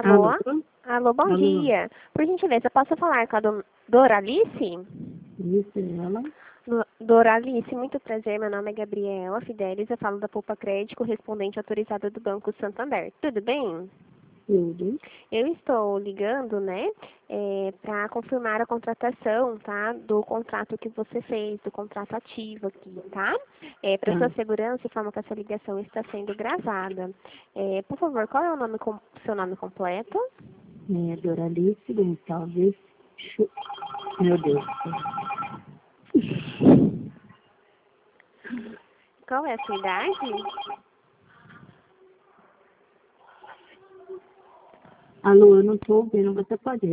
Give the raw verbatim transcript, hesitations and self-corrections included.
Alô? Alô? Alô, bom Alô? dia. Por gentileza, posso falar com a do- Doralice? Isso, ela? Do- Doralice, muito prazer. Meu nome é Gabriela Fidelis. Eu falo da Poupa Crédito, correspondente autorizada do Banco Santander. Tudo bem? Tudo. Eu estou ligando, né, para confirmar a contratação, tá, do contrato que você fez, do contrato ativo aqui, tá? É, para sua Tá. segurança, informa que essa ligação está sendo gravada. É, por favor, qual é o nome com- seu nome completo? É Doralice Gonçalves. Chu- Meu Deus. Qual é a sua idade? Alô, eu não tô ouvindo. Você pode